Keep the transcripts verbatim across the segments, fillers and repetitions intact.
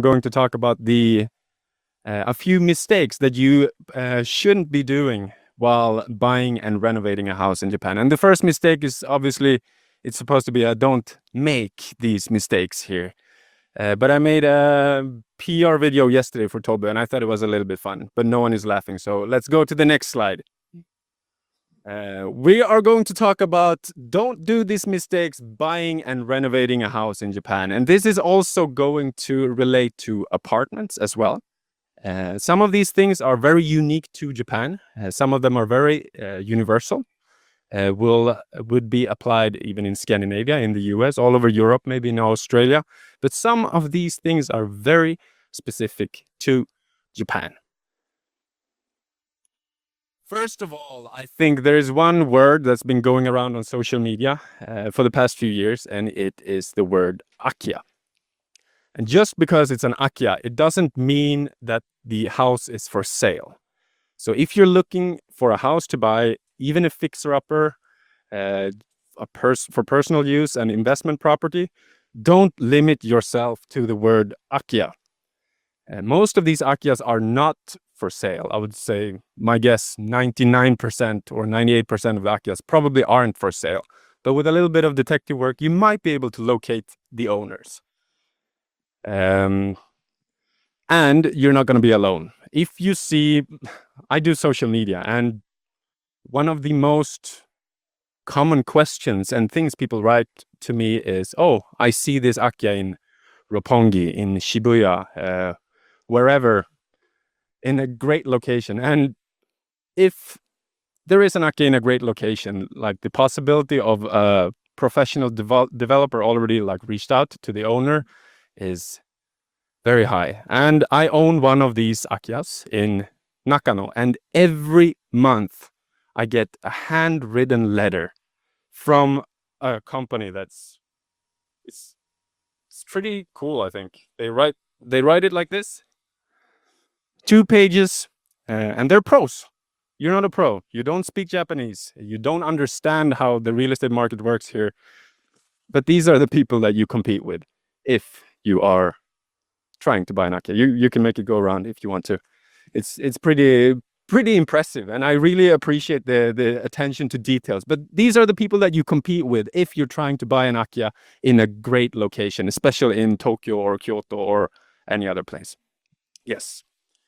going to talk about the uh, a few mistakes that you uh, shouldn't be doing while buying and renovating a house in Japan. And the first mistake is obviously, it's supposed to be a don't make these mistakes here. Uh, but I made a P R video yesterday for Tobe, and I thought it was a little bit fun, but no one is laughing. So let's go to the next slide. Uh, we are going to talk about don't do these mistakes buying and renovating a house in Japan. And this is also going to relate to apartments as well. Uh, some of these things are very unique to Japan. Uh, some of them are very uh, universal. Uh, will would be applied even in Scandinavia, in the U S, all over Europe, maybe in Australia. But some of these things are very specific to Japan. First of all, I think there is one word that's been going around on social media uh, for the past few years, and it is the word akiya. And just because it's an akiya, it doesn't mean that the house is for sale. So if you're looking for a house to buy, even a fixer-upper uh, a pers for personal use and investment property, don't limit yourself to the word akiya. Uh, most of these akiyas are not for sale. I would say, my guess, ninety-nine percent or ninety-eight percent of the akiyas probably aren't for sale. But with a little bit of detective work, you might be able to locate the owners. Um, and you're not going to be alone. If you see, I do social media, and one of the most common questions and things people write to me is, oh, I see this akiya in Roppongi, in Shibuya, uh, wherever, in a great location. And if there is an akiya in a great location, like the possibility of a professional devel developer already like reached out to the owner is very high. And I own one of these akiyas in Nakano, and every month I get a handwritten letter from a company that's it's it's pretty cool. I think they write they write it like this, two pages, uh, and they're pros. You're not a pro. You don't speak Japanese. You don't understand how the real estate market works here. But these are the people that you compete with if you are trying to buy an akiya. You you can make it go around if you want to. It's it's pretty pretty impressive, and I really appreciate the the attention to details. But these are the people that you compete with if you're trying to buy an akiya in a great location, especially in Tokyo or Kyoto or any other place. Yes.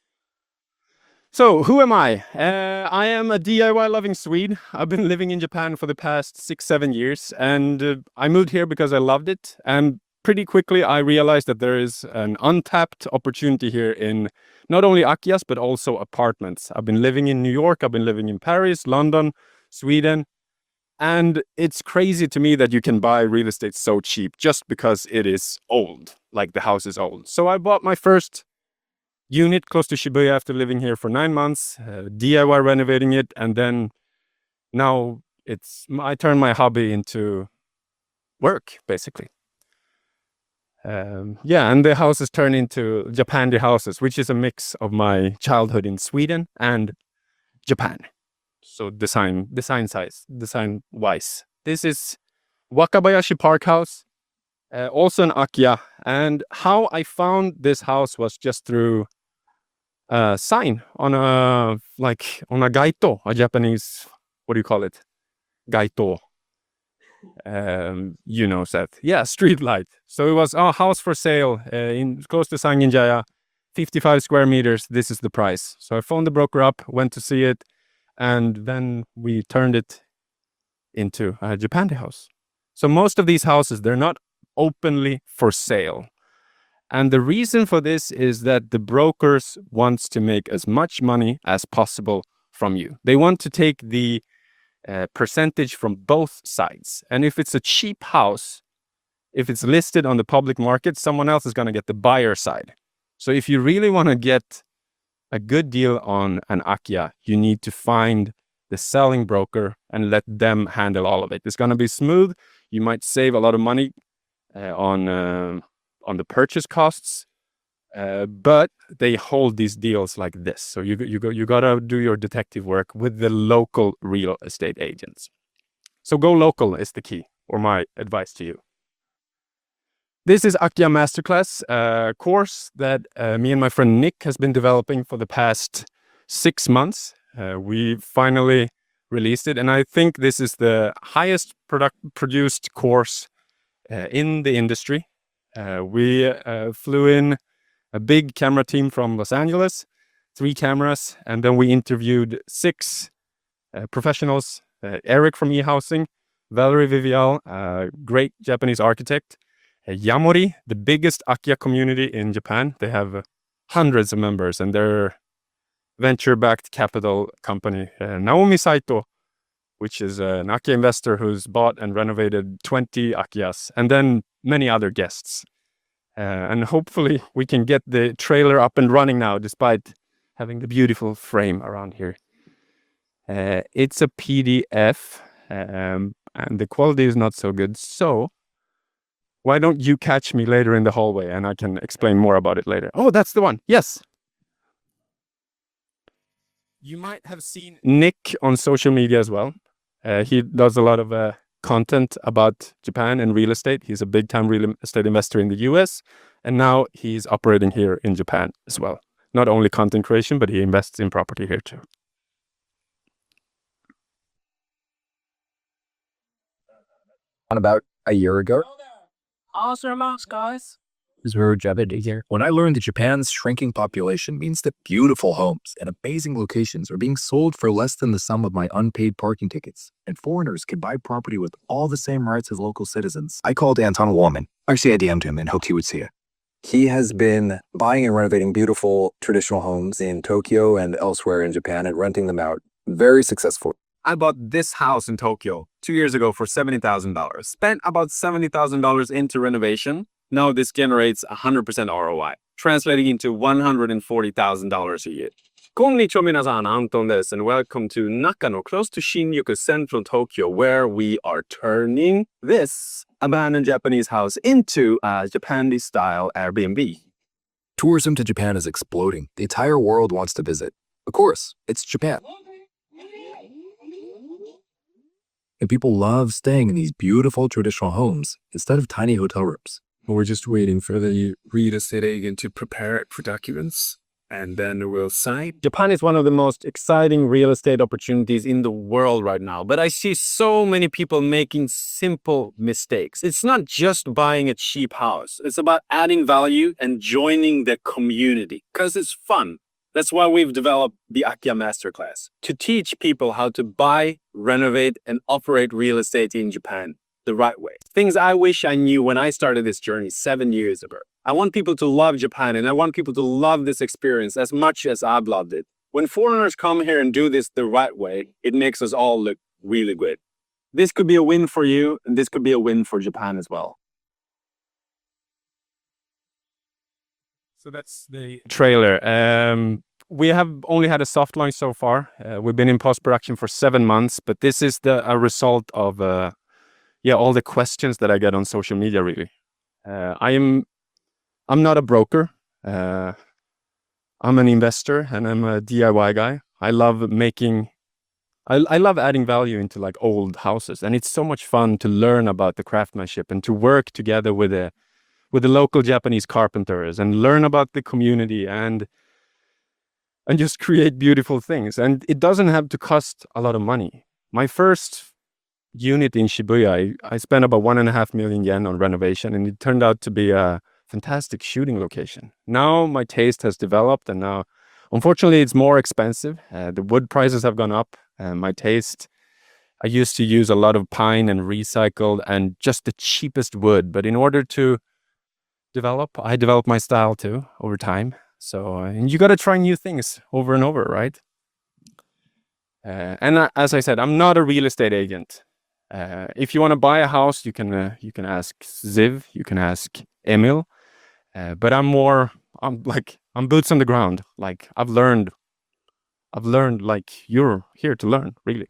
So who am I? Uh, I am a D I Y loving Swede. I've been living in Japan for the past six, seven years, and uh, I moved here because I loved it. And pretty quickly, I realized that there is an untapped opportunity here in not only akiyas, but also apartments. I've been living in New York, I've been living in Paris, London, Sweden, and it's crazy to me that you can buy real estate so cheap just because it is old, like the house is old. So I bought my first unit close to Shibuya after living here for nine months, uh, D I Y renovating it, and then now it's I turned my hobby into work, basically. Um, yeah, and the houses turn into Japandi houses, which is a mix of my childhood in Sweden and Japan. So design, design size, design wise. This is Wakabayashi Park House, uh, also an akiya. And how I found this house was just through a sign on a like on a gaito, a Japanese, what do you call it? Gaito. Um, you know, Seth. Yeah, street light. So it was a oh, house for sale uh, in close to Sanginjaya, fifty-five square meters. This is the price. So I phoned the broker up, went to see it, and then we turned it into a Japandi house. So most of these houses, they're not openly for sale. And the reason for this is that the brokers wants to make as much money as possible from you. They want to take the uh, percentage from both sides. And if it's a cheap house, if it's listed on the public market, someone else is going to get the buyer side. So if you really want to get a good deal on an akiya, you need to find the selling broker and let them handle all of it. It's going to be smooth. You might save a lot of money uh, on uh, on the purchase costs, uh, but they hold these deals like this. So you you go you gotta do your detective work with the local real estate agents. So go local is the key, or my advice to you. This is Akiya Masterclass, a course that uh, me and my friend Nick has been developing for the past six months. Uh, we finally released it, and I think this is the highest product produced course uh, in the industry. Uh, we uh, flew in a big camera team from Los Angeles, three cameras, and then we interviewed six uh, professionals. Uh, Eric from eHousing, Valerie Vivial, a great Japanese architect, uh, Yamori, the biggest Akiya community in Japan. They have uh, hundreds of members, and they're venture-backed capital company. Uh, Naomi Saito, which is uh, an Akiya investor who's bought and renovated twenty Akiyas, and then many other guests. Uh, and hopefully we can get the trailer up and running now, despite having the beautiful frame around here. Uh, it's a P D F, um, and the quality is not so good. So why don't you catch me later in the hallway and I can explain more about it later. Oh, that's the one. Yes. You might have seen Nick on social media as well. Uh, he does a lot of uh, content about Japan and real estate. He's a big time real estate investor in the U S, and now he's operating here in Japan as well. Not only content creation, but he invests in property here too. On about a year ago. Awesome amounts, guys. Here. When I learned that Japan's shrinking population means that beautiful homes and amazing locations are being sold for less than the sum of my unpaid parking tickets, and foreigners can buy property with all the same rights as local citizens, I called Anton Wallman. Actually, I D M'd him and hoped he would see it. He has been buying and renovating beautiful traditional homes in Tokyo and elsewhere in Japan and renting them out very successfully. I bought this house in Tokyo two years ago for seventy thousand dollars. Spent about seventy thousand dollars into renovation. Now this generates one hundred percent R O I, translating into one hundred forty thousand dollars a year. Konnichiwa minasan, Anton desu, and welcome to Nakano, close to Shinjuku, central Tokyo, where we are turning this abandoned Japanese house into a Japanese-style Airbnb. Tourism to Japan is exploding. The entire world wants to visit. Of course, it's Japan. And people love staying in these beautiful traditional homes instead of tiny hotel rooms. We're just waiting for the real estate agent to prepare it for documents, and then we'll sign. Japan is one of the most exciting real estate opportunities in the world right now, but I see so many people making simple mistakes. It's not just buying a cheap house. It's about adding value and joining the community, because it's fun. That's why we've developed the Akiya Masterclass, to teach people how to buy, renovate, and operate real estate in Japan the right way. Things I wish I knew when I started this journey seven years ago. I want people to love Japan, and I want people to love this experience as much as I've loved it. When foreigners come here and do this the right way, it makes us all look really good. This could be a win for you, and this could be a win for Japan as well. So that's the trailer. Um, we have only had a soft launch so far. Uh, we've been in post-production for seven months, but this is the a result of uh, yeah, all the questions that I get on social media, really. Uh, I am, I'm not a broker. Uh, I'm an investor, and I'm a D I Y guy. I love making, I, I love adding value into like old houses, and it's so much fun to learn about the craftsmanship and to work together with the, with the local Japanese carpenters and learn about the community and, and just create beautiful things. And it doesn't have to cost a lot of money. My first unit in Shibuya, I, I spent about one and a half million yen on renovation, and it turned out to be a fantastic shooting location. Now my taste has developed, and now, unfortunately, it's more expensive. Uh, the wood prices have gone up, and my taste, I used to use a lot of pine and recycled and just the cheapest wood. But in order to develop, I developed my style too over time. So, uh, and you got to try new things over and over, right? Uh, and uh, as I said, I'm not a real estate agent. Uh, if you want to buy a house, you can uh, you can ask Ziv, you can ask Emil, uh, but I'm more I'm like I'm boots on the ground. Like I've learned, I've learned like you're here to learn, really.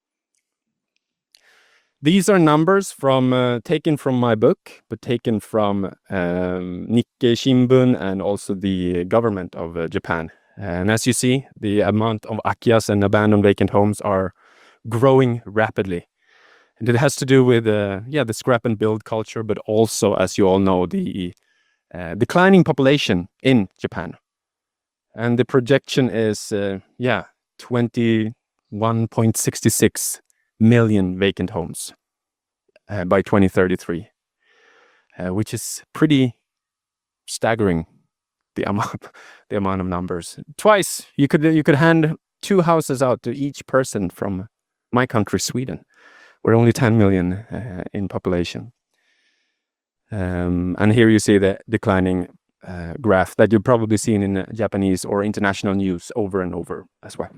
These are numbers from uh, taken from my book, but taken from um, Nikkei Shimbun and also the government of uh, Japan. And as you see, the amount of Akiyas and abandoned vacant homes are growing rapidly. And it has to do with, uh, yeah, the scrap and build culture, but also, as you all know, the uh, declining population in Japan. And the projection is, uh, yeah, twenty-one point six six million vacant homes uh, by twenty thirty-three, uh, which is pretty staggering. The amount, the amount of numbers. Twice you could you could hand two houses out to each person from my country, Sweden. We're only ten million uh, in population. Um, and here you see the declining uh, graph that you've probably seen in uh, Japanese or international news over and over as well.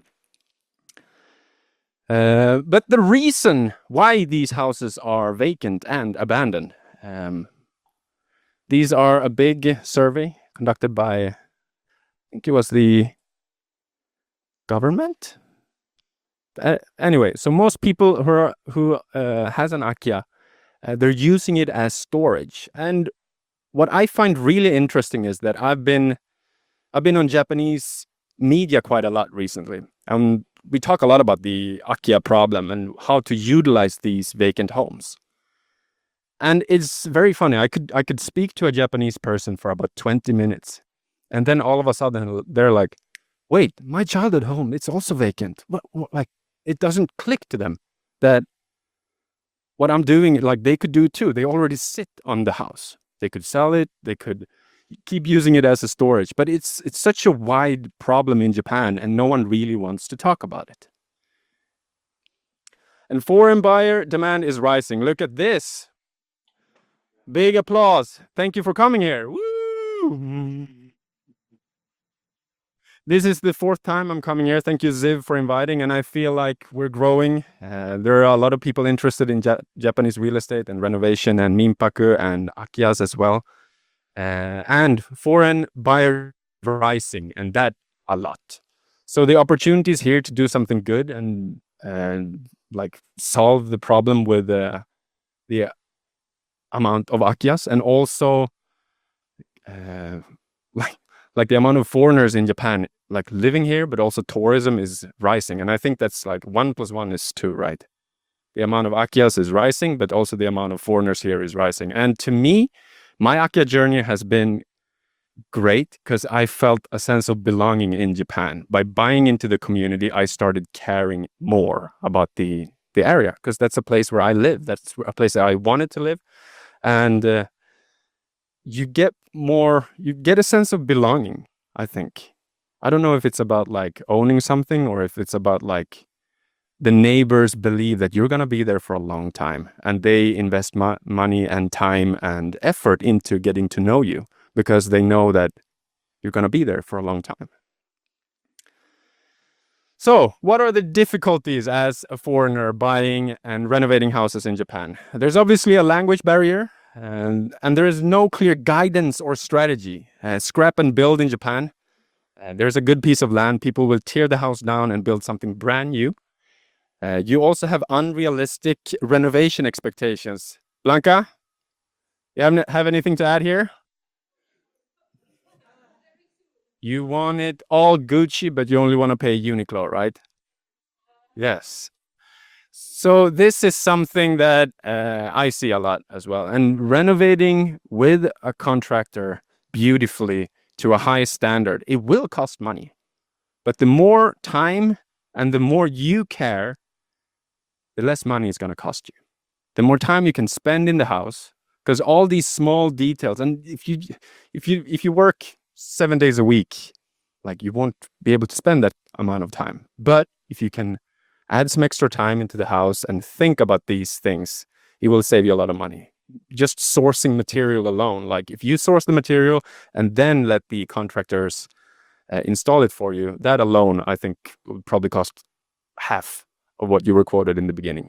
Uh, but the reason why these houses are vacant and abandoned, um, these are a big survey conducted by, I think it was the government. Uh, anyway, so most people who are, who uh, has an Akiya, uh, they're using it as storage. And what I find really interesting is that I've been I've been on Japanese media quite a lot recently. Um, we talk a lot about the Akiya problem and how to utilize these vacant homes. And it's very funny. I could I could speak to a Japanese person for about twenty minutes, and then all of a sudden they're like, "Wait, my childhood home, it's also vacant." What, what, like, it doesn't click to them that what I'm doing, like, they could do too. They already sit on the house. They could sell it. They could keep using it as a storage. But it's it's such a wide problem in Japan, and no one really wants to talk about it. And foreign buyer demand is rising. Look at this. Big applause. Thank you for coming here. Woo! This is the fourth time I'm coming here. Thank you, Ziv, for inviting. And I feel like we're growing. Uh, there are a lot of people interested in ja Japanese real estate and renovation and minpaku and akiyas as well. Uh, and foreign buyer rising, and that a lot. So the opportunities here to do something good and and like solve the problem with uh, the amount of akiyas, and also uh, like like the amount of foreigners in Japan like living here, but also tourism is rising. And I think that's like one plus one is two, right? The amount of akiyas is rising, but also the amount of foreigners here is rising. And to me, my akiya journey has been great because I felt a sense of belonging in Japan. By buying into the community, I started caring more about the the area, because that's a place where I live. That's a place that I wanted to live. And uh, you get more, you get a sense of belonging, I think. I don't know if it's about like owning something, or if it's about like the neighbors believe that you're going to be there for a long time, and they invest mo money and time and effort into getting to know you because they know that you're going to be there for a long time. So, what are the difficulties as a foreigner buying and renovating houses in Japan? There's obviously a language barrier, and, and there is no clear guidance or strategy. Uh, scrap and build in Japan. Uh, there's a good piece of land. People will tear the house down and build something brand new. Uh, you also have unrealistic renovation expectations. Blanca, you have, have anything to add here? You want it all Gucci, but you only want to pay Uniqlo, right? Yes. So this is something that uh, I see a lot as well. And renovating with a contractor beautifully to a high standard, it will cost money. But the more time and the more you care, the less money it's going to cost you. The more time you can spend in the house, because all these small details, and if you if you if you work seven days a week, like, you won't be able to spend that amount of time. But if you can add some extra time into the house and think about these things, it will save you a lot of money. Just sourcing material alone, like if you source the material and then let the contractors uh, install it for you, that alone, I think, would probably cost half of what you were quoted in the beginning.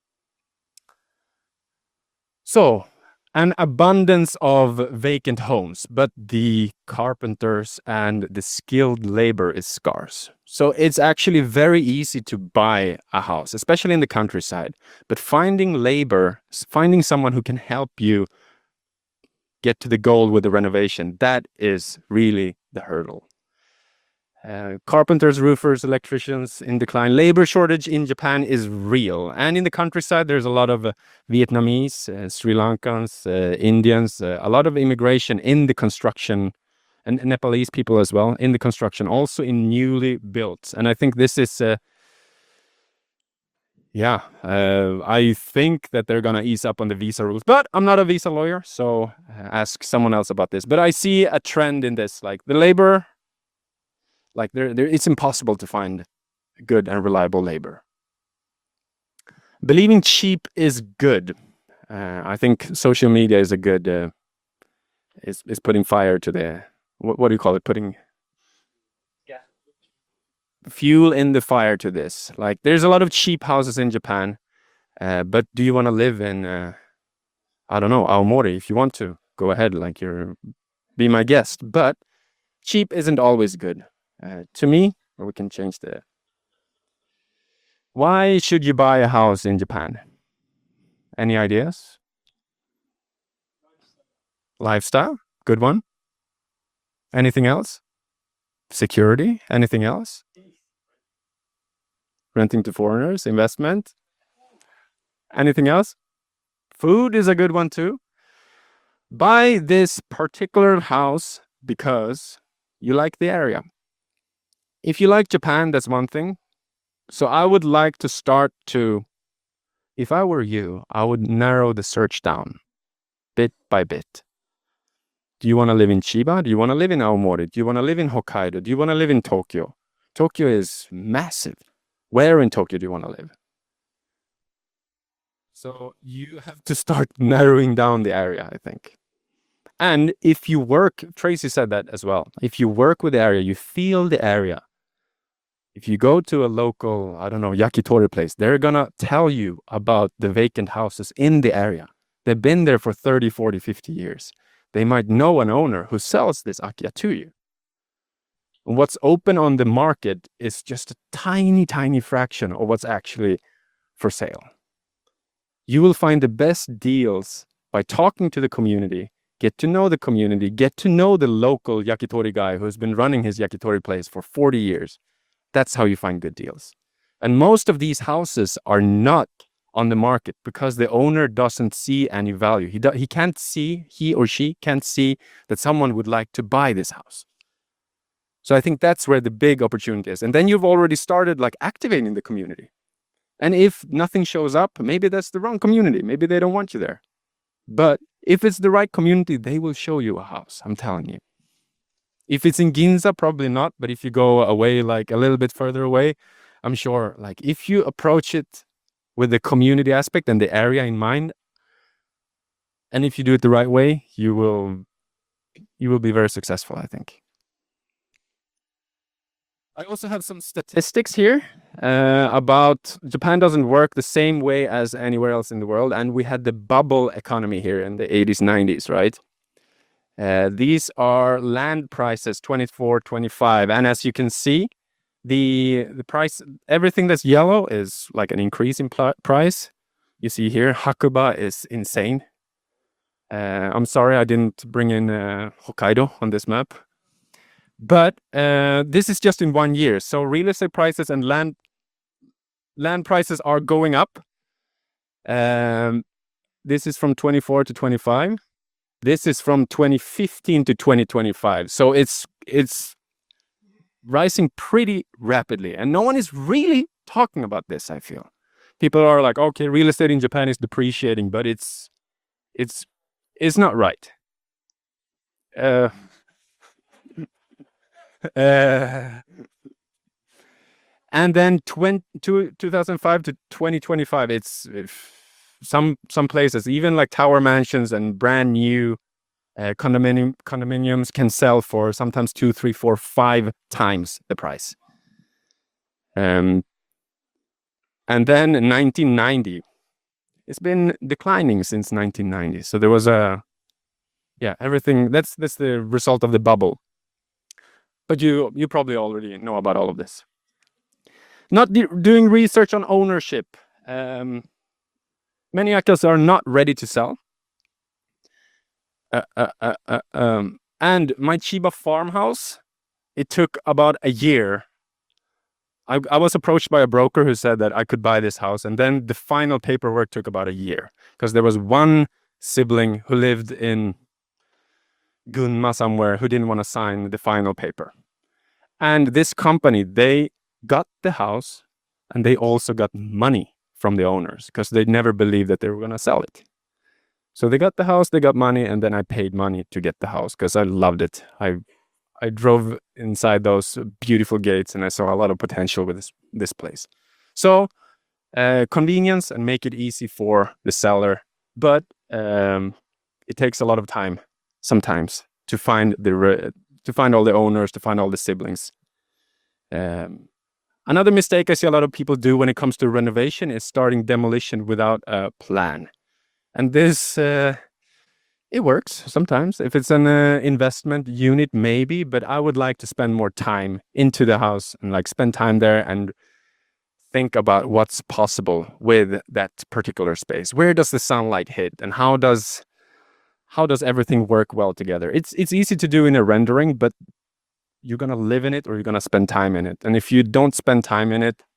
So, an abundance of vacant homes, but the carpenters and the skilled labor is scarce. So it's actually very easy to buy a house, especially in the countryside. But finding labor, finding someone who can help you get to the goal with the renovation, that is really the hurdle. Uh, carpenters, roofers, electricians in decline. Labor shortage in Japan is real. And in the countryside, there's a lot of uh, Vietnamese, uh, Sri Lankans, uh, Indians, uh, a lot of immigration in the construction, and Nepalese people as well in the construction, also in newly built. And I think this is, uh, yeah, uh, I think that they're going to ease up on the visa rules. But I'm not a visa lawyer, so uh, ask someone else about this. But I see a trend in this, like the labor. Like there, there, it's impossible to find good and reliable labor. Believing cheap is good. Uh, I think social media is a good, uh, is is putting fire to the, what, what do you call it? Putting Yeah. fuel in the fire to this. Like there's a lot of cheap houses in Japan, uh, but do you want to live in, uh, I don't know, Aomori? If you want to, go ahead. Like you're, be my guest. But cheap isn't always good. Uh, to me, or we can change the. Why should you buy a house in Japan? Any ideas? Lifestyle, good one. Anything else? Security, anything else? Renting to foreigners, investment. Anything else? Food is a good one too. Buy this particular house because you like the area. If you like Japan, that's one thing. So I would like to start to, if I were you, I would narrow the search down bit by bit. Do you want to live in Chiba? Do you want to live in Aomori? Do you want to live in Hokkaido? Do you want to live in Tokyo? Tokyo is massive. Where in Tokyo do you want to live? So you have to start narrowing down the area, I think. And if you work, Tracy said that as well. If you work with the area, you feel the area. If you go to a local, I don't know, yakitori place, they're gonna tell you about the vacant houses in the area. They've been there for thirty, forty, fifty years. They might know an owner who sells this Akiya to you. And what's open on the market is just a tiny, tiny fraction of what's actually for sale. You will find the best deals by talking to the community, get to know the community, get to know the local yakitori guy who's been running his yakitori place for forty years. That's how you find good deals. And most of these houses are not on the market because the owner doesn't see any value. He, do, he can't see, he or she can't see that someone would like to buy this house. So I think that's where the big opportunity is. And then you've already started like activating the community. And if nothing shows up, maybe that's the wrong community. Maybe they don't want you there. But if it's the right community, they will show you a house, I'm telling you. If it's in Ginza, probably not. But if you go away, like a little bit further away, I'm sure, like if you approach it with the community aspect and the area in mind, and if you do it the right way, you will, you will be very successful, I think. I also have some statistics here uh, about Japan doesn't work the same way as anywhere else in the world. And we had the bubble economy here in the eighties, nineties, right? Uh, these are land prices, twenty-four, twenty-five. And as you can see, the the price, everything that's yellow is like an increase in price. You see here, Hakuba is insane. Uh, I'm sorry I didn't bring in uh, Hokkaido on this map. But uh, this is just in one year. So real estate prices and land land prices are going up. Um, this is from twenty-four to twenty-five. This is from twenty fifteen to twenty twenty-five. So it's it's rising pretty rapidly. And no one is really talking about this, I feel. People are like, okay, real estate in Japan is depreciating, but it's it's it's not right. Uh, uh, and then twenty, two thousand five to twenty twenty-five, it's if, some some places, even like tower mansions and brand new uh, condominium condominiums can sell for sometimes two, three, four, five times the price. Um, and then in nineteen ninety, it's been declining since nineteen ninety. So there was a, yeah, everything. That's that's the result of the bubble. But you you probably already know about all of this. Not doing research on ownership. Um, Many Akias are not ready to sell. Uh, uh, uh, uh, um, and my Chiba farmhouse, it took about a year. I, I was approached by a broker who said that I could buy this house, and then the final paperwork took about a year because there was one sibling who lived in Gunma somewhere who didn't want to sign the final paper. And this company, they got the house and they also got money from the owners because they never believed that they were going to sell it. So they got the house, they got money, and then I paid money to get the house because I loved it. I I drove inside those beautiful gates and I saw a lot of potential with this, this place. So uh, convenience and make it easy for the seller, but um, it takes a lot of time sometimes to find the re- to find all the owners, to find all the siblings. Um, another mistake I see a lot of people do when it comes to renovation is starting demolition without a plan. And this, uh, it works sometimes. If it's an uh, investment unit, maybe, but I would like to spend more time into the house and like spend time there and think about what's possible with that particular space. Where does the sunlight hit and how does how does everything work well together? It's it's easy to do in a rendering, but you're gonna live in it or you're gonna spend time in it. And if you don't spend time in it,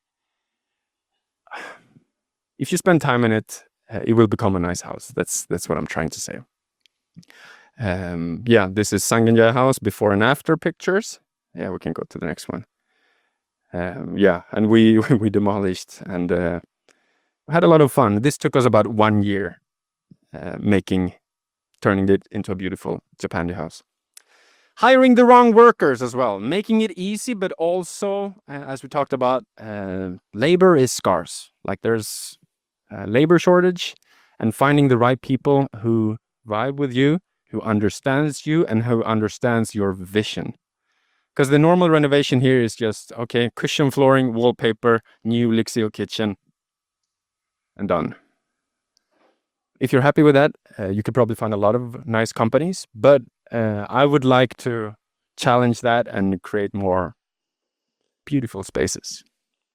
if you spend time in it, uh, it will become a nice house. That's that's what I'm trying to say. Um, yeah, this is Sangenjaya house before and after pictures. Yeah, we can go to the next one. Um, yeah, and we we demolished and uh, had a lot of fun. This took us about one year uh, making, turning it into a beautiful Japandi house. Hiring the wrong workers as well, making it easy, but also, uh, as we talked about, uh, labor is scarce. Like there's a labor shortage, and finding the right people who vibe with you, who understands you, and who understands your vision. Because the normal renovation here is just, okay, cushion flooring, wallpaper, new Lixil kitchen, and done. If you're happy with that, uh, you could probably find a lot of nice companies, but uh, I would like to challenge that and create more beautiful spaces.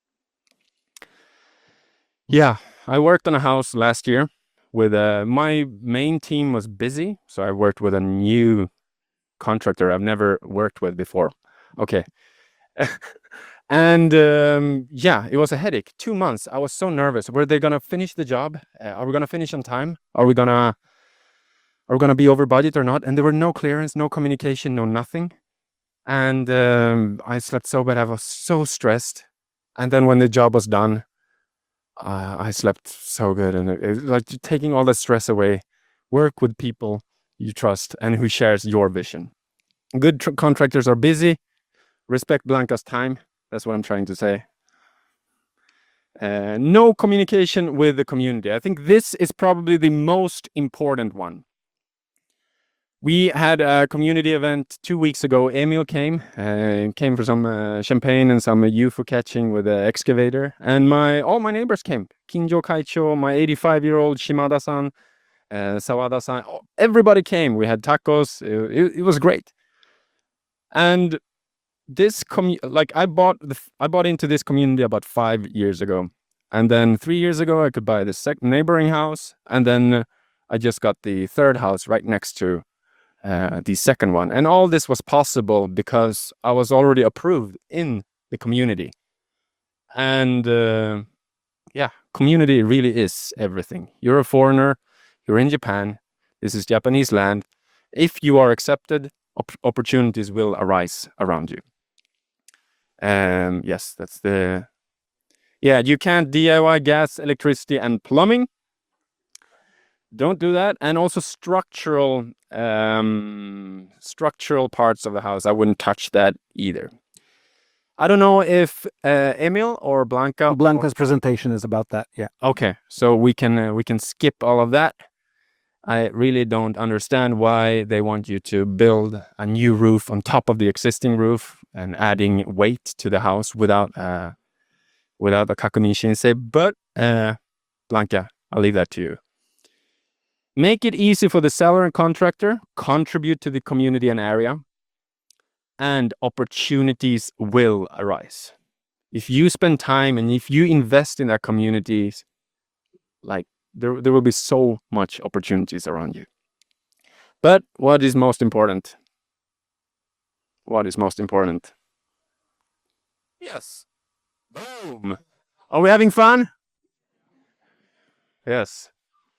Yeah, I worked on a house last year with uh, my main team was busy, so I worked with a new contractor I've never worked with before. Okay. And um, yeah, it was a headache. Two months. I was so nervous. Were they gonna finish the job? Uh, are we gonna finish on time? Are we gonna are we gonna be over budget or not? And there were no clearance, no communication, no nothing. And um, I slept so bad. I was so stressed. And then when the job was done, uh, I slept so good. And it, it, like taking all the stress away. Work with people you trust and who shares your vision. Good tr- contractors are busy. Respect Blanca's time. That's what I'm trying to say. Uh, no communication with the community. I think this is probably the most important one. We had a community event two weeks ago. Emil came, uh, came for some uh, champagne and some uh, U F O catching with an excavator. And my all my neighbors came. Kinjo Kaicho, my eighty-five-year-old Shimada-san, uh, Sawada-san. Everybody came. We had tacos. It, it, it was great. And this commu- like I bought the f- I bought into this community about five years ago, and then three years ago I could buy the second neighboring house, and then uh, I just got the third house right next to uh, the second one, and all this was possible because I was already approved in the community, and uh, yeah, community really is everything. You're a foreigner, you're in Japan, this is Japanese land. If you are accepted, op- opportunities will arise around you. Um, yes, that's the, yeah, you can't D I Y gas, electricity, and plumbing. Don't do that. And also structural, um, structural parts of the house. I wouldn't touch that either. I don't know if uh, Emil or Blanca. Blanca's presentation is about that. Yeah. Okay, so we can uh, we can skip all of that. I really don't understand why they want you to build a new roof on top of the existing roof and adding weight to the house without uh, without a kakuni shinsei. But uh, Blanca, I'll leave that to you. Make it easy for the seller and contractor. Contribute to the community and area, and opportunities will arise. If you spend time and if you invest in that communities, like there, there will be so much opportunities around you. But what is most important? what is most important. Yes. Boom. Are we having fun? Yes.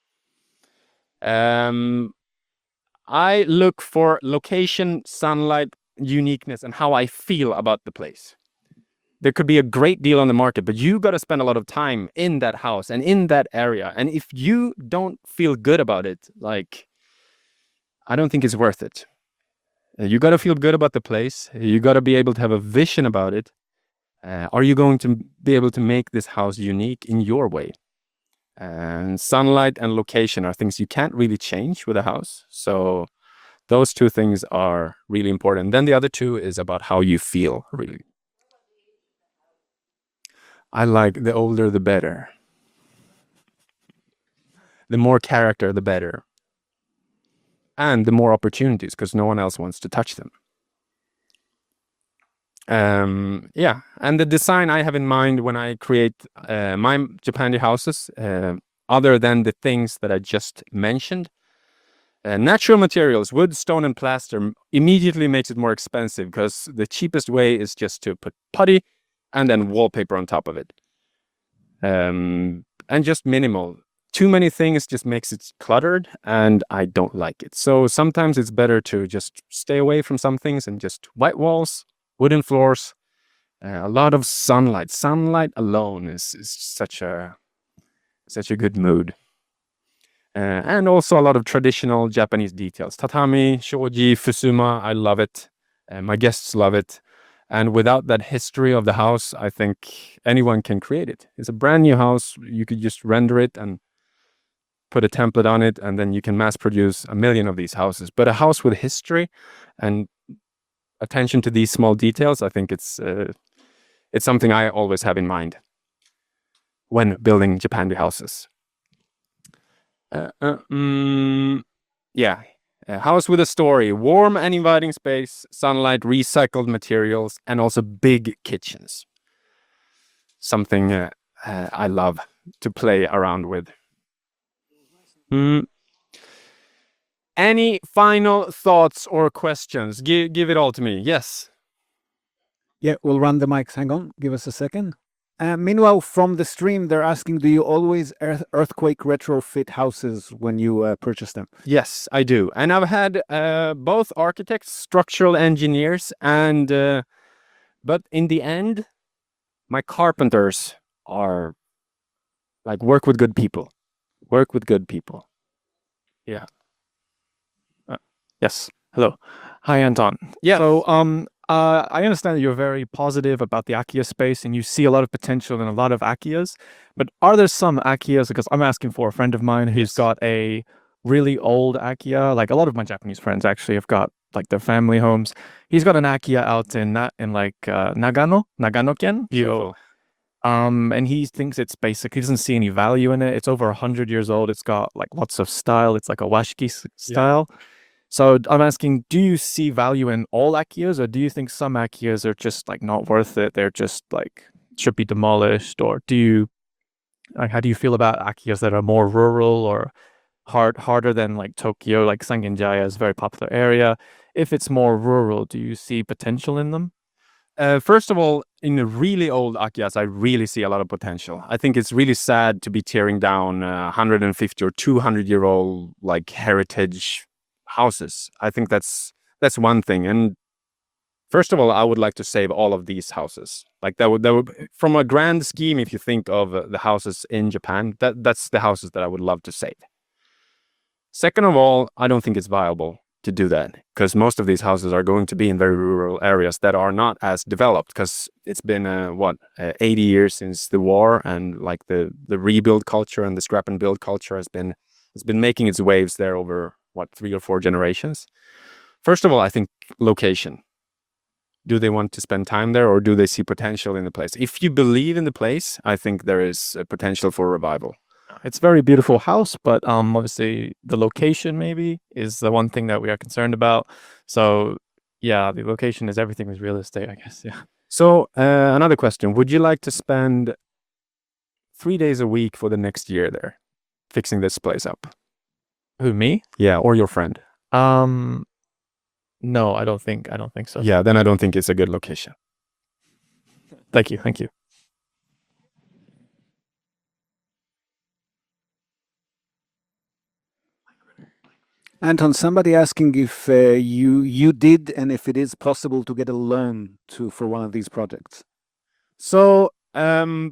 Um, I look for location, sunlight, uniqueness, and how I feel about the place. There could be a great deal on the market, but you got to spend a lot of time in that house and in that area. And if you don't feel good about it, like, I don't think it's worth it. Uh, You got to feel good about the place. You got to be able to have a vision about it. Uh, are you going to be able to make this house unique in your way? And sunlight and location are things you can't really change with a house. So those two things are really important. Then the other two is about how you feel, really. I like the older, the better. The more character, the better. And the more opportunities, because no one else wants to touch them. Um, yeah, and the design I have in mind when I create uh, my Japandi houses, uh, other than the things that I just mentioned, uh, natural materials, wood, stone, and plaster m- immediately makes it more expensive because the cheapest way is just to put putty and then wallpaper on top of it. Um, and just minimal. Too many things just makes it cluttered, and I don't like it. So sometimes it's better to just stay away from some things and just white walls, wooden floors, uh, a lot of sunlight. Sunlight alone is, is such a such a good mood. Uh, and also a lot of traditional Japanese details. Tatami, shoji, fusuma, I love it. Uh, my guests love it. And without that history of the house, I think anyone can create it. It's a brand new house. You could just render it and put a template on it, and then you can mass produce a million of these houses. But a house with history and attention to these small details, I think it's uh, it's something I always have in mind when building Japandi houses. Uh, uh, mm, yeah, a house with a story, warm and inviting space, sunlight, recycled materials, and also big kitchens. Something uh, uh, I love to play around with. Mm. Any final thoughts or questions? Give give it all to me. Yes. Yeah, we'll run the mics. Hang on, give us a second. Uh, meanwhile, from the stream, they're asking, do you always earth- earthquake retrofit houses when you uh, purchase them? Yes, I do. And I've had uh, both architects, structural engineers, and uh, but in the end, my carpenters are like work with good people. Work with good people. Yeah. Uh, yes. Hello. Hi, Anton. Yeah. So, um, uh, I understand that you're very positive about the Akia space and you see a lot of potential in a lot of Akias. But are there some Akias? Because I'm asking for a friend of mine who's Yes. got a really old Akia. Like a lot of my Japanese friends actually have got like their family homes. He's got an Akia out in that in like uh, Nagano, Nagano-ken. Beautiful. Um, and he thinks it's basic. He doesn't see any value in it. It's over a hundred years old. It's got like lots of style. It's like a washiki s- style. So I'm asking, do you see value in all Akias, or do you think some Akias are just like not worth it? They're just like should be demolished, or do you like how do you feel about Akias that are more rural or hard harder than like Tokyo, like Sangenjaya is a very popular area. If it's more rural, do you see potential in them? Uh, first of all, in the really old Akias, I really see a lot of potential. I think it's really sad to be tearing down uh, one hundred fifty or two hundred year old like heritage houses. I think that's that's one thing. And first of all, I would like to save all of these houses. Like that would that would from a grand scheme. If you think of uh, the houses in Japan, that that's the houses that I would love to save. Second of all, I don't think it's viable to do that because most of these houses are going to be in very rural areas that are not as developed because it's been uh, what uh, eighty years since the war, and like the the rebuild culture and the scrap and build culture has been has been making its waves there over what three or four generations. First of all, I think location. Do they want to spend time there, or do they see potential in the place? If you believe in the place, I think there is a potential for revival. It's a very beautiful house, but um, obviously the location maybe is the one thing that we are concerned about. So yeah, the location is everything with real estate, I guess. Yeah. So uh, another question: would you like to spend three days a week for the next year there, fixing this place up? Who, me? Yeah, or your friend? Um, No, I don't think. I don't think so. Yeah, then I don't think it's a good location. Thank you. Thank you. Anton, somebody asking if uh, you you did and if it is possible to get a loan to for one of these projects. So, um,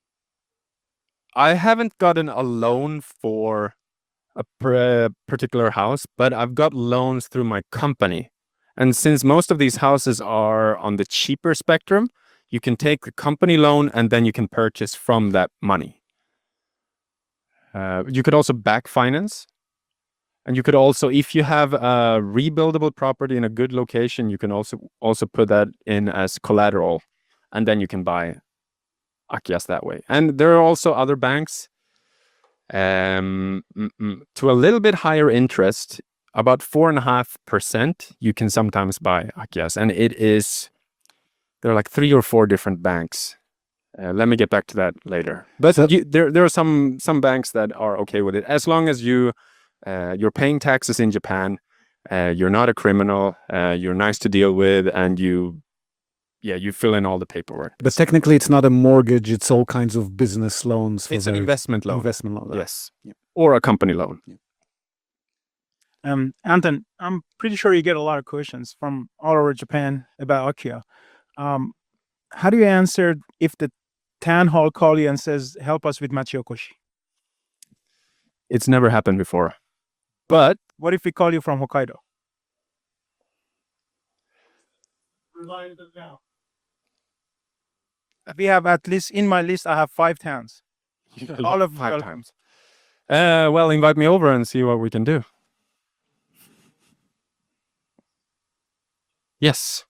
I haven't gotten a loan for a pr- particular house, but I've got loans through my company. And since most of these houses are on the cheaper spectrum, you can take the company loan and then you can purchase from that money. Uh, you could also back finance. And you could also, if you have a rebuildable property in a good location, you can also also put that in as collateral, and then you can buy Akyas that way. And there are also other banks um, mm, mm, to a little bit higher interest, about four and a half percent. You can sometimes buy Akyas, and it is there are like three or four different banks. Uh, let me get back to that later. But So- you, there there are some some banks that are okay with it as long as you. Uh, you're paying taxes in Japan. Uh, you're not a criminal. Uh, you're nice to deal with, and you, yeah, you fill in all the paperwork. But technically, it's not a mortgage; it's all kinds of business loans. For It's an very- investment loan, Investment loan. yes, Yeah. or a company loan. Um, Anton, I'm pretty sure you get a lot of questions from all over Japan about Akia. Um, how do you answer if the town hall call you and says, "Help us with Machiokoshi"? It's never happened before, but What if we call you from Hokkaido? We have at least in my list. I have five towns. All of five well- times. Uh, well, invite me over and see what we can do. Yes.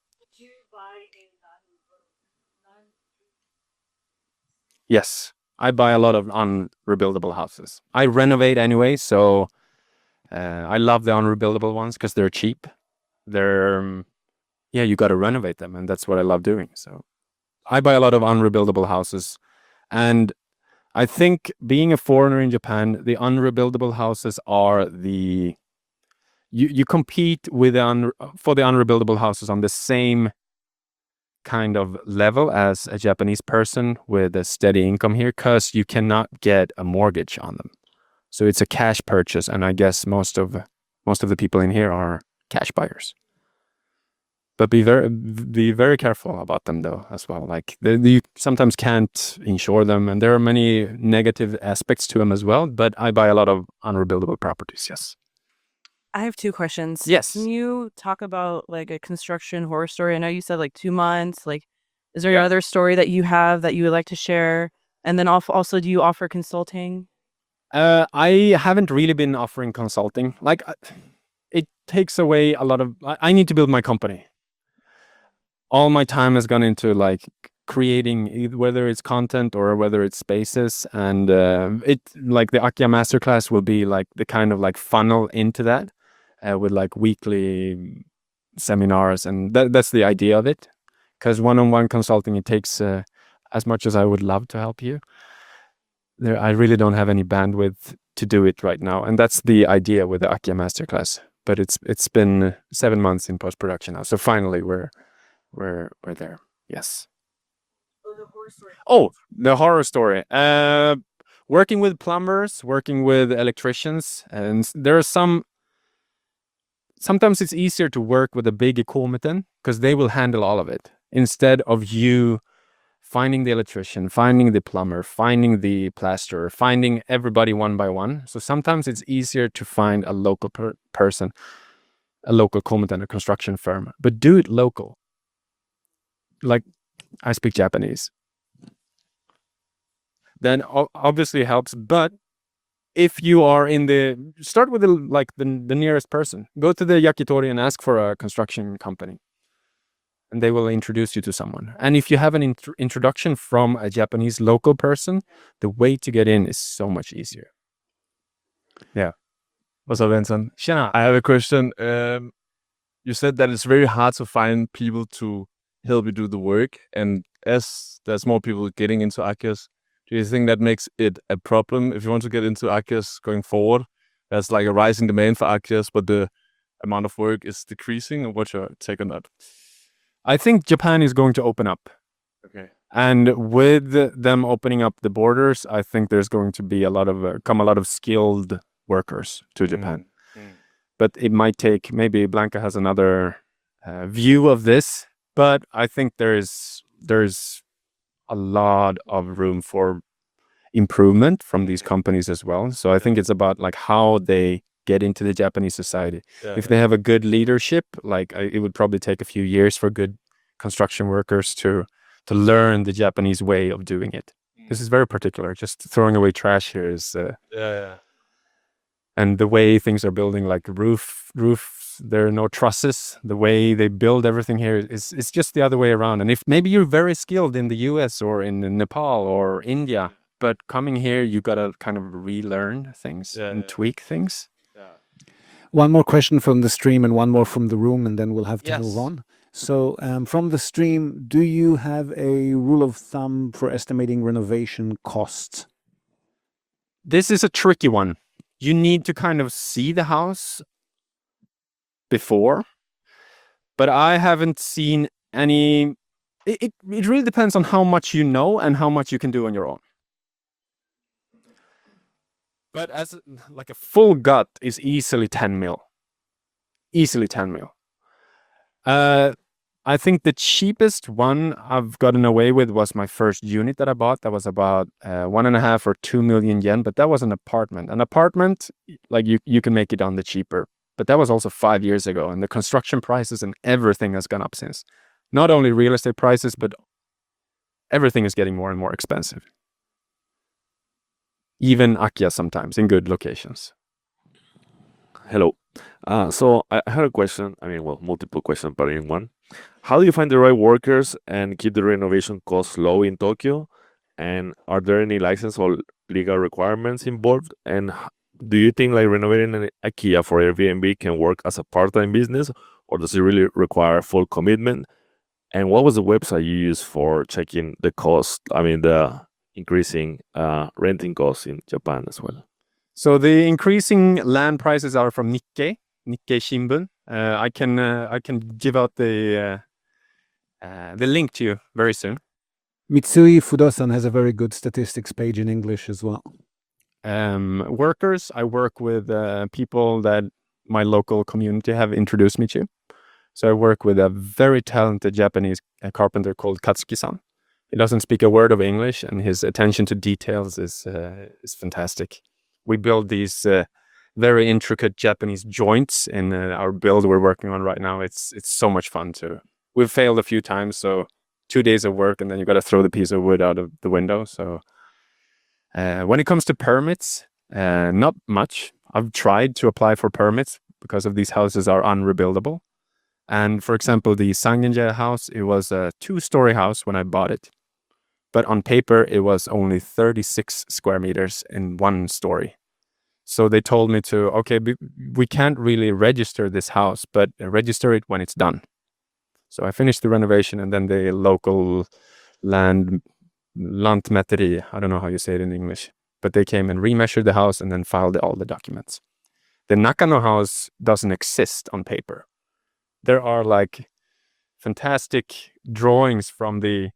Yes, I buy a lot of unrebuildable houses. I renovate anyway, so uh, I love the unrebuildable ones because they're cheap. They're, um, yeah, you got to renovate them, and that's what I love doing. So I buy a lot of unrebuildable houses, and I think being a foreigner in Japan, the unrebuildable houses are the you you compete with the un, for the unrebuildable houses on the same kind of level as a Japanese person with a steady income here, because you cannot get a mortgage on them. So it's a cash purchase, and I guess most of most of the people in here are cash buyers. But be very be very careful about them though as well. Like they, you sometimes can't insure them, and there are many negative aspects to them as well. But I buy a lot of unrebuildable properties. Yes. I have two questions. Yes. Can you talk about like a construction horror story? I know you said like two months. Like, is there Yeah. another story that you have that you would like to share? And then al- also, do you offer consulting? Uh, I haven't really been offering consulting. Like, uh, it takes away a lot of. I, I need to build my company. All my time has gone into like creating, eith- whether it's content or whether it's spaces, and uh, it like the Akia Masterclass will be like the kind of like funnel into that, uh, with like weekly seminars, and that that's the idea of it. Because one-on-one consulting, it takes uh, as much as I would love to help you. There, I really don't have any bandwidth to do it right now, and that's the idea with the Akia Masterclass. But it's it's been seven months in post production now, so finally we're we're we're there. Yes. Oh, the horror story. Uh, working with plumbers, working with electricians, and s- there are some. Sometimes it's easier to work with a big Ikomitan because they will handle all of it instead of you finding the electrician, finding the plumber, finding the plasterer, finding everybody one by one. So sometimes it's easier to find a local per- person, a local Komitan, a construction firm, but do it local. Like, I speak Japanese. Then o- obviously helps, but if you are in the start with the like the, the nearest person, go to the yakitori and ask for a construction company, and they will introduce you to someone. And if you have an int- introduction from a Japanese local person, the way to get in is so much easier. What's up, Anton? I have a question. Um, you said that it's very hard to find people to help you do the work, and as there's more people getting into Akyas, do you think that makes it a problem if you want to get into Akyas going forward? There's like a rising demand for Akyas, but the amount of work is decreasing? Or what's your take on that? I think Japan is going to open up. Okay. And with them opening up the borders, I think there's going to be a lot of uh, come a lot of skilled workers to Japan. Mm. But it might take, maybe Blanca has another uh, view of this, but I think there's there's a lot of room for improvement from these companies as well. So I think it's about like how they get into the Japanese society. Yeah, If yeah. they have a good leadership, like I, it would probably take a few years for good construction workers to to learn the Japanese way of doing it. This is very particular. Just throwing away trash here is, uh, Yeah, yeah. and the way things are building, like roof, roof, there are no trusses. The way they build everything here is is just the other way around. And if maybe you're very skilled in the U S or in Nepal or India, but coming here, you gotta kind of relearn things Yeah, and yeah. tweak things. One more question from the stream and one more from the room, and then we'll have to move Yes. on. So, um, from the stream, do you have a rule of thumb for estimating renovation costs? This is a tricky one. You need to kind of see the house before, but I haven't seen any. It, it, it really depends on how much you know and how much you can do on your own. But as a- like a full gut is easily ten mil. Easily ten mil. Uh, I think the cheapest one I've gotten away with was my first unit that I bought. That was about uh, one and a half or two million yen, but that was an apartment. An apartment, like you, you can make it on the cheaper. But that was also five years ago, and the construction prices and everything has gone up since. Not only real estate prices, but everything is getting more and more expensive. Even Akia sometimes in good locations. Hello. Uh, so I I had a question. I mean, well, multiple questions, but in one. How do you find the right workers and keep the renovation costs low in Tokyo? And are there any license or legal requirements involved? And h- do you think like renovating an IKEA for Airbnb can work as a part-time business, or does it really require full commitment? And what was the website you used for checking the cost? I mean, the increasing uh, renting costs in Japan as well. So the increasing land prices are from Nikkei, Nikkei Shimbun. Uh, I can uh, I can give out the uh, uh, the link to you very soon. Mitsui Fudosan has a very good statistics page in English as well. Um, workers, I work with uh, people that my local community have introduced me to. So I work with a very talented Japanese uh, carpenter called Katsuki-san. He doesn't speak a word of English, and his attention to details is uh, is fantastic. We build these uh, very intricate Japanese joints in uh, our build we're working on right now. It's it's so much fun too. We've failed a few times, so two days of work and then you got to throw the piece of wood out of the window. So uh, when it comes to permits, uh, not much. I've tried to apply for permits because of these houses are unrebuildable. And for example, the Sangenja house, it was a two-story house when I bought it. But on paper, it was only thirty-six square meters in one story. So they told me to, okay, we, we can't really register this house, but register it when it's done. So I finished the renovation, and then the local land, lantmäteri, I don't know how you say it in English, but they came and remeasured the house and then filed all the documents. The Nakano house doesn't exist on paper. There are like fantastic drawings from the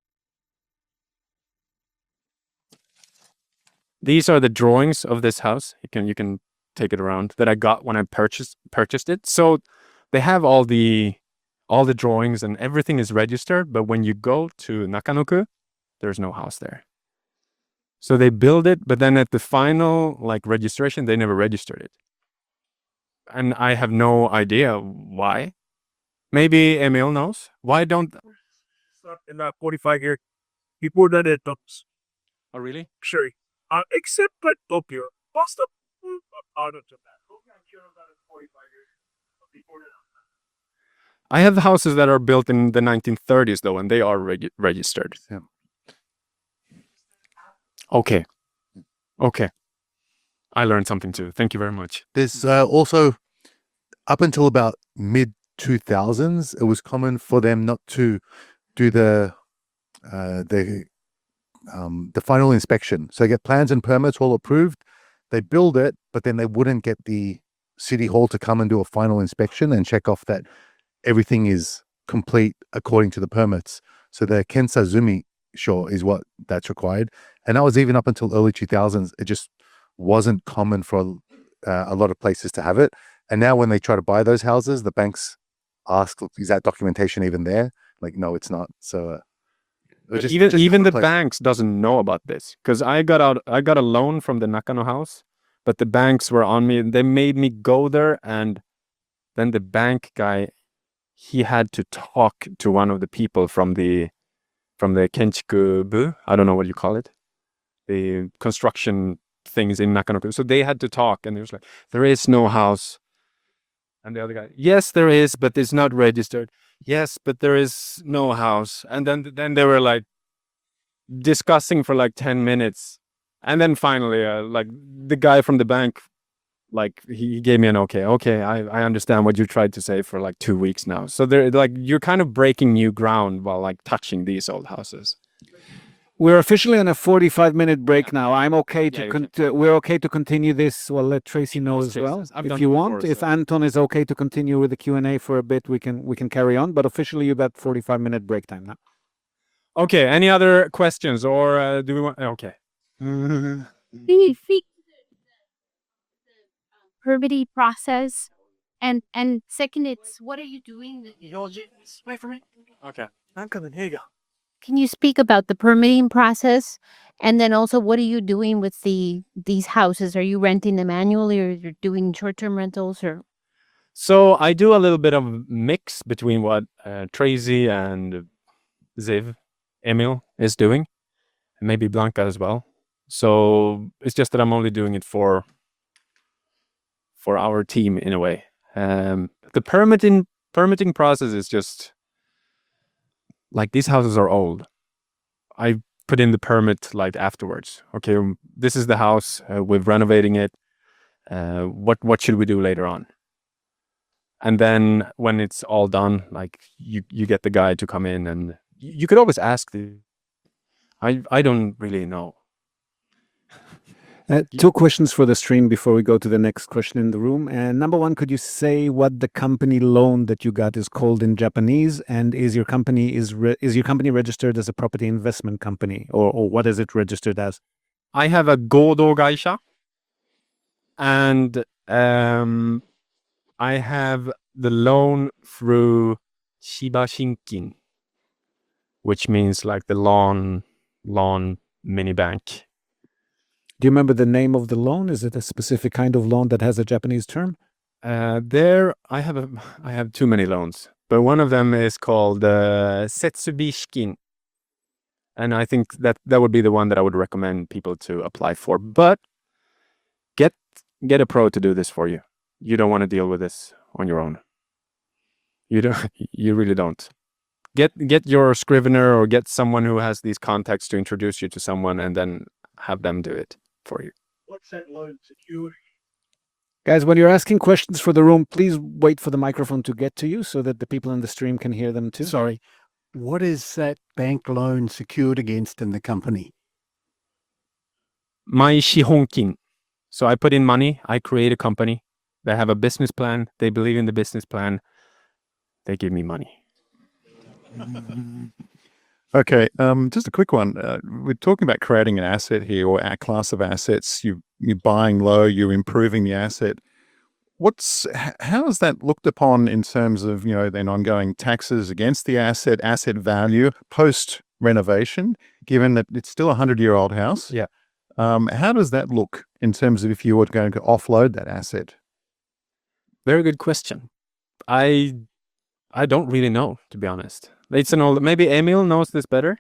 These are the drawings of this house. You can you can take it around that I got when I purchased purchased it. So they have all the all the drawings and everything is registered, but when you go to Nakanoku, there's no house there. So they build it, but then at the final like registration, they never registered it. And I have no idea why. Maybe Emil knows. Why don't In the forty-five year before that it talks. Oh really? Sure. Uh, except for Tokyo. Most of them are out of Japan. Tokyo, I'm sure about it forty-five years before that. I have houses that are built in the nineteen thirties though, and they are reg- registered. Yeah. Okay. Okay. I learned something too. Thank you very much. There's uh, also, up until about mid two thousands, it was common for them not to do the uh, the um, the final inspection. So they get plans and permits all approved. They build it, but then they wouldn't get the City Hall to come and do a final inspection and check off that everything is complete according to the permits. So the Kensazumi sure is what that's required. And that was even up until early two thousands. It just wasn't common for uh, a lot of places to have it. And now when they try to buy those houses, the banks ask, is that documentation even there? Like, no, it's not. So uh, it was But just, even just even the replace- banks doesn't know about this because I got out I got a loan from the Nakano house, but the banks were on me. They made me go there, and then the bank guy, he had to talk to one of the people from the from the Kenchiku-bu. I don't know what you call it, the construction things in Nakano. So they had to talk, and he was like, "There is no house." And the other guy, "Yes, there is, but it's not registered." "Yes, but there is no house." And then then they were like discussing for like ten minutes. And then finally, uh, like the guy from the bank, like he gave me an okay. Okay, I, I understand what you tried to say for like two weeks now. So they're like, you're kind of breaking new ground while like touching these old houses. We're officially on a forty-five minute break now. I'm okay to Yeah, you con- to- we're okay to continue this. Well, let Tracy know Yes, as Tracy well. says. I've If done you it want, before, if so- Anton is okay to continue with the Q and A for a bit, we can we can carry on. But officially, you've got forty-five minute break time now. Okay, any other questions or uh, do we want? Okay. Do you think permitting process? And and second, it's what are you doing? Wait for me. Okay. I'm coming. Here you go. Can you speak about the permitting process? And then also, what are you doing with the these houses? Are you renting them annually, or you're doing short term rentals, or So I do a little bit of mix between what uh, Tracy and Ziv, Emil is doing, and maybe Blanca as well. So it's just that I'm only doing it for for our team in a way. Um, the permitting permitting process is just like these houses are old. I put in the permit like afterwards. Okay, um, this is the house. Uh, we're renovating it. Uh, what what should we do later on? And then when it's all done, like you you get the guy to come in, and y- you could always ask the. I I don't really know. Uh, two questions for the stream before we go to the next question in the room. And number one, could you say what the company loan that you got is called in Japanese? And is your company is re- is your company registered as a property investment company, or or what is it registered as? I have a Godo Gaisha, and um, I have the loan through Shiba Shinkin, which means like the lawn lawn mini bank. Do you remember the name of the loan? Is it a specific kind of loan that has a Japanese term? Uh, there, I have a, I have too many loans, but one of them is called uh, Setsubi Shikin, and I think that that would be the one that I would recommend people to apply for. But get get a pro to do this for you. You don't want to deal with this on your own. You don't. You really don't. Get get your scrivener or get someone who has these contacts to introduce you to someone, and then have them do it for you. What's that loan security? Guys, when you're asking questions for the room, please wait for the microphone to get to you so that the people in the stream can hear them too. Sorry. What is that bank loan secured against in the company? My shihonkin. So I put in money. I create a company. They have a business plan. They believe in the business plan. They give me money. Okay, um, just a quick one. Uh, we're talking about creating an asset here, or a class of assets. You you're buying low, you're improving the asset. What's h- how is that looked upon in terms of, you know, then ongoing taxes against the asset, asset value post renovation? Given that it's still a hundred year old house, Yeah. Um, how does that look in terms of if you were going to offload that asset? Very good question. I I don't really know, to be honest. It's an old. Maybe Emil knows this better.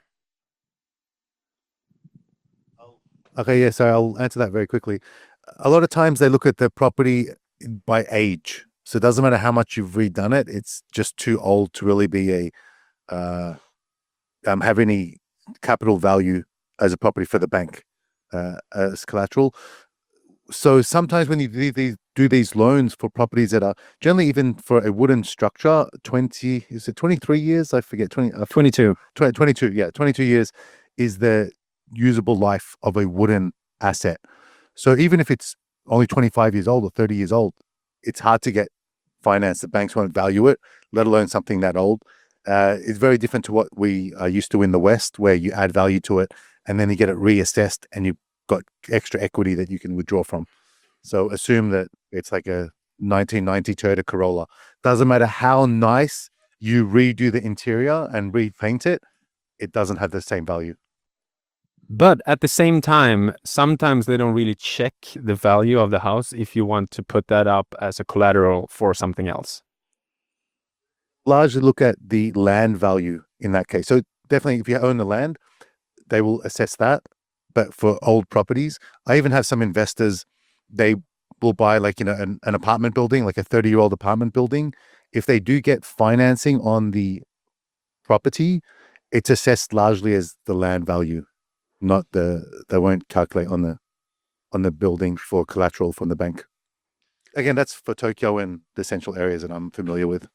Okay, yeah, so I'll answer that very quickly. A lot of times they look at the property by age. So it doesn't matter how much you've redone it, it's just too old to really be a uh um have any capital value as a property for the bank uh as collateral. So sometimes when you do these do these loans for properties that are generally, even for a wooden structure, twenty is it twenty-three years? I forget, twenty uh, Twenty-two. twenty, twenty-two, yeah, twenty-two years is the usable life of a wooden asset. So even if it's only twenty-five years old or thirty years old, it's hard to get finance. The banks won't value it, let alone something that old. Uh, it's very different to what we are used to in the West, where you add value to it and then you get it reassessed and you've got extra equity that you can withdraw from. So assume that it's like a nineteen ninety Toyota Corolla. Doesn't matter how nice you redo the interior and repaint it, it doesn't have the same value. But at the same time, sometimes they don't really check the value of the house if you want to put that up as a collateral for something else. Largely look at the land value in that case. So definitely if you own the land, they will assess that. But for old properties, I even have some investors, they will buy like, you know, an, an apartment building, like a thirty year old apartment building. If they do get financing on the property, it's assessed largely as the land value, not the, they won't calculate on the, on the building for collateral from the bank. Again, that's for Tokyo and the central areas that I'm familiar with.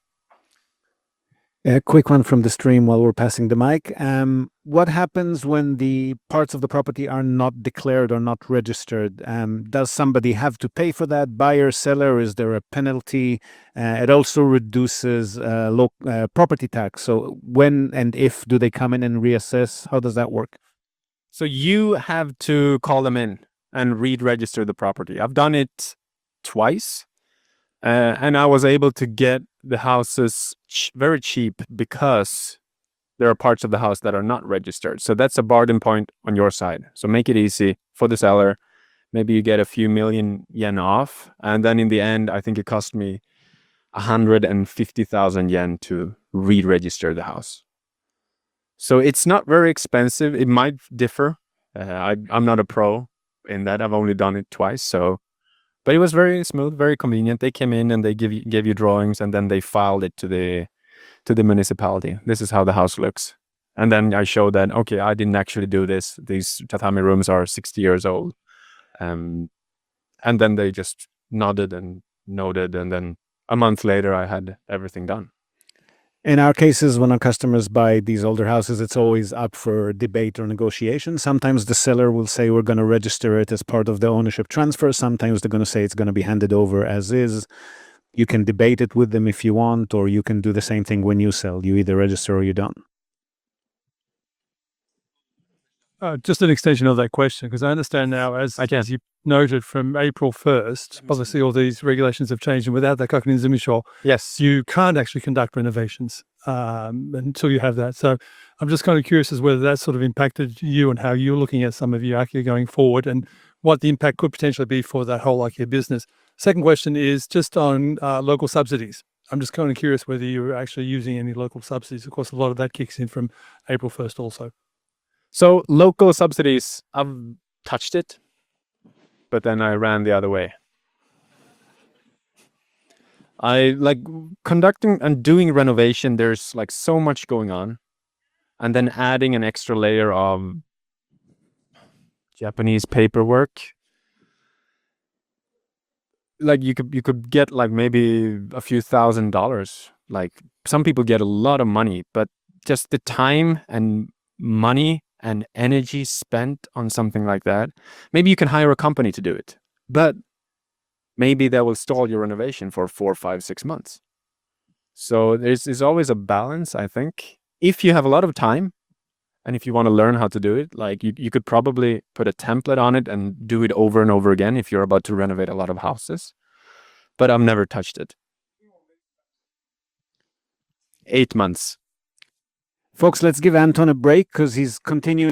A quick one from the stream while we're passing the mic. Um, what happens when the parts of the property are not declared or not registered? Um, does somebody have to pay for that? Buyer, seller? Is there a penalty? Uh, it also reduces uh, lo- uh, property tax. So when and if do they come in and reassess? How does that work? So you have to call them in and re-register the property. I've done it twice, uh, and I was able to get the houses ch- very cheap because there are parts of the house that are not registered. So that's a bargain point on your side. So make it easy for the seller. Maybe you get a few million yen off. And then in the end, I think it cost me one hundred fifty thousand yen to re-register the house. So it's not very expensive. It might differ. Uh, I, I'm not a pro in that. I've only done it twice. So But it was very smooth, very convenient. They came in and they give you gave you drawings, and then they filed it to the to the municipality. This is how the house looks. And then I showed that, okay, I didn't actually do this. These tatami rooms are sixty years old. Um, and then they just nodded and noted, and then a month later I had everything done. In our cases, when our customers buy these older houses, it's always up for debate or negotiation. Sometimes the seller will say we're going to register it as part of the ownership transfer. Sometimes they're going to say it's going to be handed over as is. You can debate it with them if you want, or you can do the same thing when you sell. You either register or you don't. Uh, just an extension of that question, because I understand now, as, as you noted, from April first, obviously all these regulations have changed, and without that Kakunin Zumisho, yes, you can't actually conduct renovations um, until you have that. So I'm just kind of curious as whether that sort of impacted you and how you're looking at some of your IKEA going forward, and what the impact could potentially be for that whole IKEA business. Second question is just on uh, local subsidies. I'm just kind of curious whether you're actually using any local subsidies. Of course, a lot of that kicks in from April first also. So local subsidies, I've touched it, but then I ran the other way. I like conducting and doing renovation. There's like so much going on, and then adding an extra layer of Japanese paperwork. Like you could you could get like maybe a few thousand dollars. Like some people get a lot of money, but just the time and money and energy spent on something like that, maybe you can hire a company to do it, but maybe that will stall your renovation for four, five, six months. So there's, there's always a balance, I think. If you have a lot of time, and if you want to learn how to do it, like you, you could probably put a template on it and do it over and over again if you're about to renovate a lot of houses. But I've never touched it. Eight months. Folks, let's give Anton a break because he's continuing